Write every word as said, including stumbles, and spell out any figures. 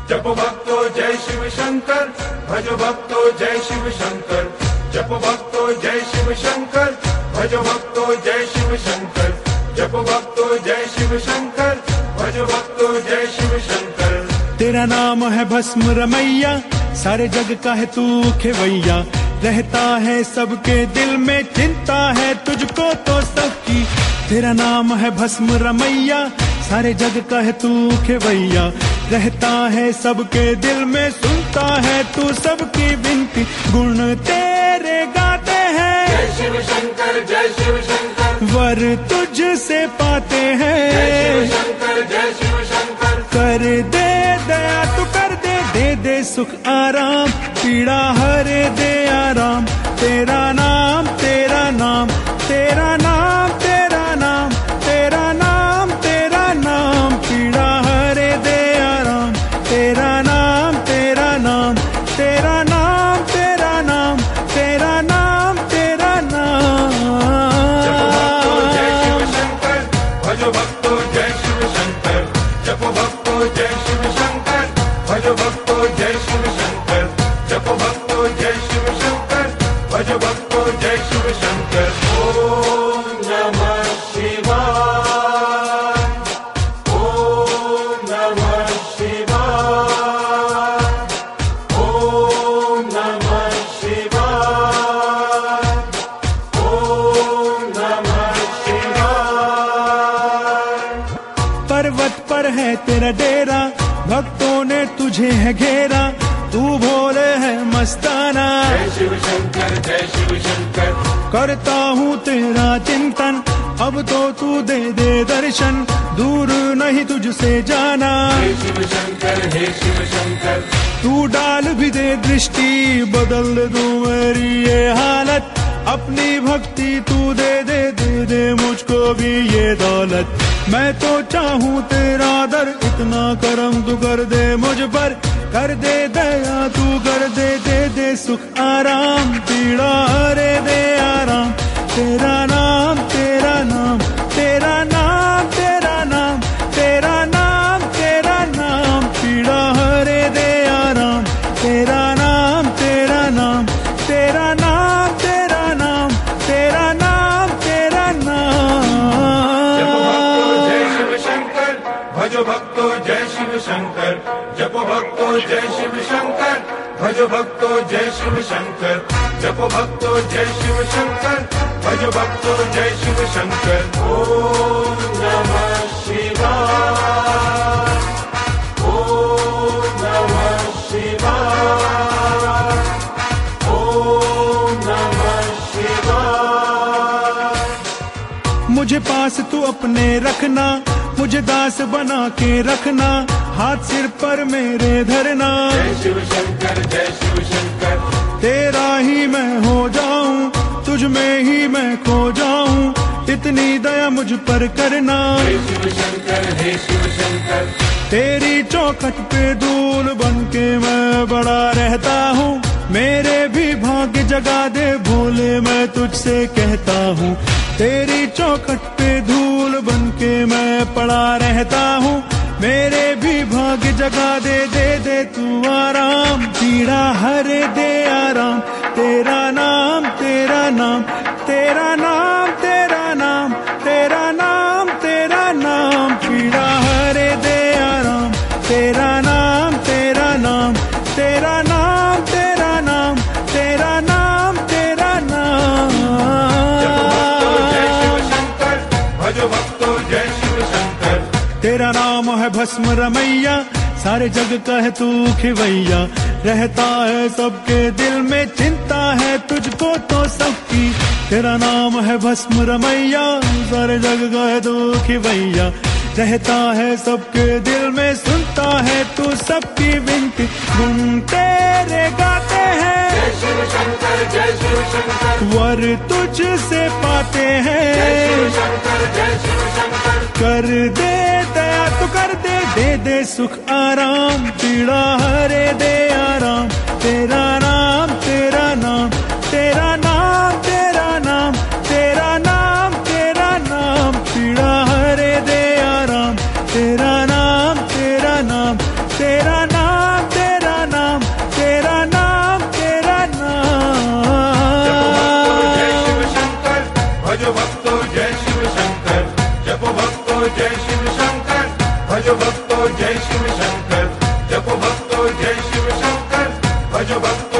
जपो भक्तो जय शिव शंकर, भजो भक्तो जय शिव शंकर, जपो भक्तो जय शिव शंकर, भजो भक्तो जय शिव शंकर, जपो भक्तो जय शिव शंकर, भजो भक्तो जय शिव शंकर। तेरा नाम है भस्म रमैया, सारे जग का है तू खेवैया, रहता है सबके दिल में, चिंता है तुझको तो सबकी। तेरा नाम है भस्म रमैया, सारे जग का है तू खेवैया, रहता है सबके दिल में, सुनता है तू सबकी विनती। गुण तेरे गाते हैं जय शिव शंकर, जय शिव शंकर, वर तुझसे पाते हैं जय शिव शंकर, जय शिव शंकर। कर दे दया तू कर दे, दे दे सुख आराम, पीड़ा हरे दे आराम। तेरा नाम तेरा नाम तेरा नाम तेरा नाम तेरा नाम तेरा नाम, पीड़ा हरे दे आराम। तेरा नाम तेरा नाम तेरा नाम तेरा नाम तेरा नाम तेरा नाम। जपो भक्तो जय शिव शंकर, भजो भक्तो जय शिव शंकर, भजो भक्तो जय शिव शंकर, जपो भक्तो जय शिव शंकर, भजो भक्तो जय शिव शंकर। ओम नमः शिवाय, ओम नमः शिवाय, ओम नमः शिवाय, ओम नमः शिवाय। पर्वत पर है तेरा डेरा, भक्तों ने तुझे है घेरा, तू भोले है मस्ताना। जय शिव शंकर, जय शिव शंकर, करता हूँ तेरा चिंतन, अब तो तू दे दे दर्शन, दूर नहीं तुझसे जाना। हे शिव शंकर, हे शिव शंकर, तू डाल भी दे दृष्टि, बदल दू मेरी ये हालत, अपनी भक्ति तू दे दे दे दे मुझको भी ये दौलत। मैं तो चाहूँ तेरा दर, इतना करम तू कर दे मुझ पर, कर दे दया तू कर दे, दे दे सुख आराम, पीड़ा हरे दे आराम। तेरा नाम तेरा नाम तेरा नाम तेरा नाम तेरा नाम तेरा नाम, पीड़ा हरे दे आराम। तेरा नाम तेरा नाम तेरा नाम तेरा नाम तेरा नाम तेरा नाम। भजो भक्तो जय शिव शंकर, जपो भक्तो जय शिव शंकर, भजो भक्तो जय शिव शंकर, जपो भक्तो जय शिव शंकर, भजो भक्तो जय शिव शंकर। ओम नमः शिवाय, ओम नमः शिवाय, ओम नमः शिवाय। मुझे पास तू अपने रखना, मुझे दास बना के रखना, हाथ सिर पर मेरे धरना। जय शिव शंकर, जय शिव शंकर, तेरा ही मैं हो जाऊं, तुझ में ही मैं खो जाऊं, इतनी दया मुझ पर करना। हे शिव शंकर, हे शिव शंकर, तेरी चौखट पे धूल बन के मैं बड़ा रहता हूँ, मेरे भी भाग्य जगा दे भोले मैं तुझसे कहता हूँ। तेरी चौखट पे धूल बन के मैं पड़ा रहता हूँ, मेरे भी भाग्य जगा दे, दे दे तू आराम, पीड़ा हरे दे आराम। तेरा नाम तेरा नाम तेरा नाम तेरा नाम तेरा नाम तेरा नाम, पीड़ा हरे दे आराम। तेरा नाम तेरा नाम तेरा नाम तेरा नाम तेरा नाम तेरा नाम। जय शिव शंकर, भजो भक्तो जय शिव शंकर, तेरा नाम है भस्म रमैया, सारे जग का है तू खिवैया, रहता है सबके दिल में, चिंता है तुझको तो सबकी। तेरा नाम है भस्म रमैया, सारे जग का है तू खिवैया, रहता है सबके दिल में, सुनता है तू सबकी विनती। गुण तेरे गाते हैं जय शिव शंकर, जय शिव शंकर, वर तुझसे पाते हैं। जय शिव शंकर, जय शिव शंकर, कर दे दया तू कर दे, दे दे सुख आराम, पीड़ा हरे दे आराम। तेरा नाम तेरा नाम तेरा नाम तेरा नाम तेरा नाम तेरा नाम, पीड़ा हरे दे आराम। तेरा नाम तेरा नाम तेरा नाम जय शिव शंकर जपो भक्तो जय शिव शंकर भजो भक्तो